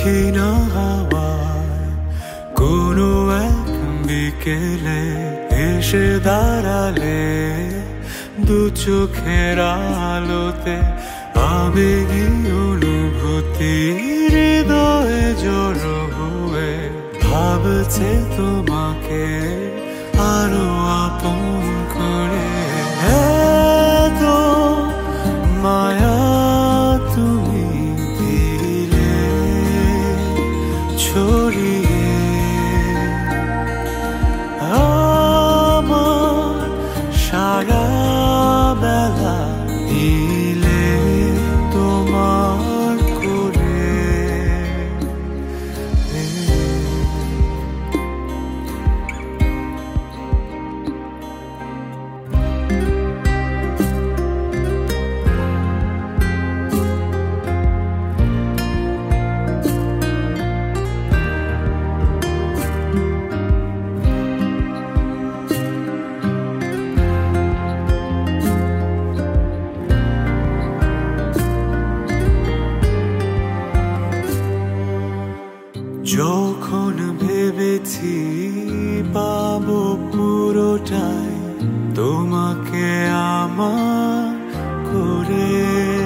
ক্ষীণা হাওয়ায় কোনো এক বিকেলে এসে দাঁড়ালে দু চোখের আলোতে আবেগী অনুভূতি হৃদয়ে জড়ো হয়ে ভাবছে তোমাকে আরো আপন করে। এত মায়া তুমি দিলে ছড়িয়ে আমার সারা বেলা দিলে তোমার করে। যখন ভেবেছি পাবো পুরোটাই তোমাকে আমার করে,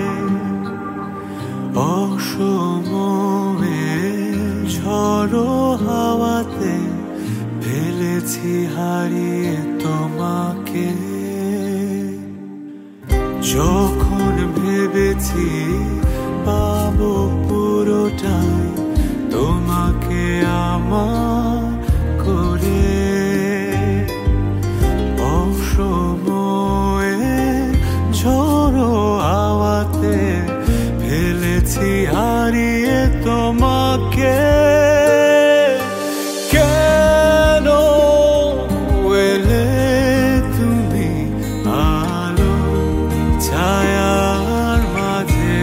অসময়ে ঝড়ো হাওয়াতে ফেলেছি হারিয়ে তোমাকে। যখন ভেবেছি পাবো পুরোটাই তোমাকে আমার করে, অসময়ে ঝড়ো হাওয়াতে ফেলেছি হারিয়ে তোমাকে। কেন এলে তুমি আলো ছায়ার মাঝে,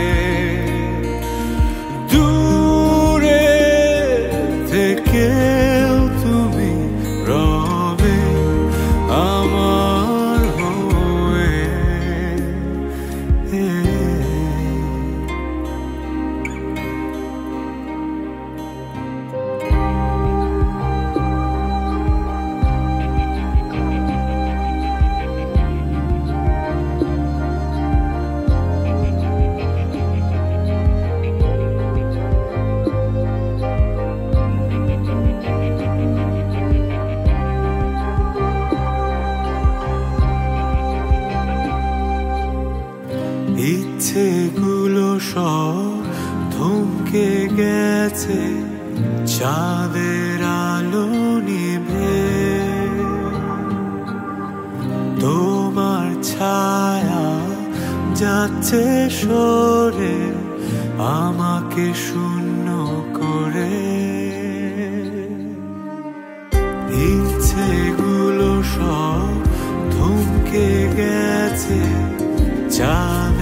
থেকেও তুমি রবে আমার হয়ে। ইচ্ছেগুলো সব থমকে গেছে চাঁদের আলো নিভে, তোমার ছায়া যাচ্ছে সরে আমাকে শূন্য করে। ইচ্ছেগুলো সব থমকে গেছে চাঁদ